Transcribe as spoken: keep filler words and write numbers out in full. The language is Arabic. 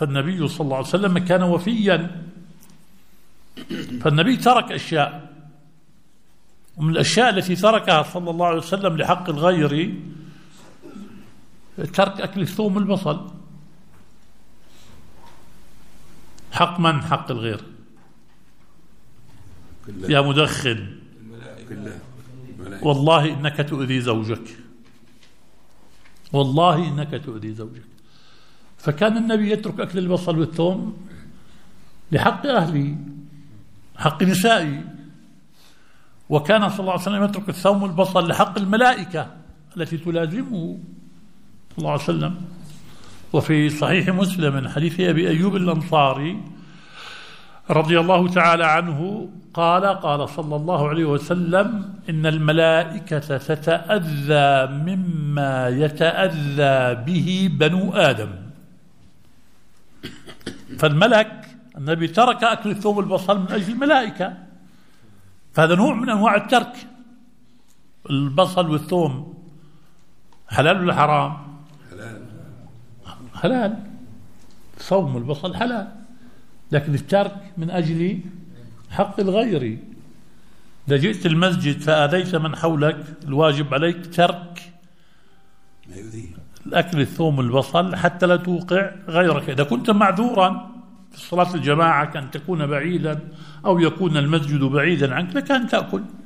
فالنبي صلى الله عليه وسلم كان وفيا، فالنبي ترك أشياء، ومن الأشياء التي تركها صلى الله عليه وسلم لحق الغير ترك أكل الثوم والبصل. حق من؟ حق الغير. يا مدخن والله إنك تؤذي زوجك، والله إنك تؤذي زوجك. فكان النبي يترك أكل البصل والثوم لحق أهلي، حق نسائي. وكان صلى الله عليه وسلم يترك الثوم والبصل لحق الملائكة التي تلازمه صلى الله عليه وسلم. وفي صحيح مسلم من حديث أبي أيوب الأنصاري رضي الله تعالى عنه قال قال صلى الله عليه وسلم: إن الملائكة تتأذى مما يتأذى به بنو آدم. فالملك النبي ترك أكل الثوم والبصل من أجل الملائكة، فهذا نوع من أنواع الترك. البصل والثوم حلال ولا حرام؟ حلال. حلال. صوم البصل حلال، لكن الترك من أجل حق الغير. إذا جئت المسجد فآذيت من حولك الواجب عليك ترك الأكل الثوم والبصل حتى لا توقع غيرك. إذا كنت معذورا في صلاة الجماعة كأن تكون بعيدا أو يكون المسجد بعيدا عنك لكان تأكل.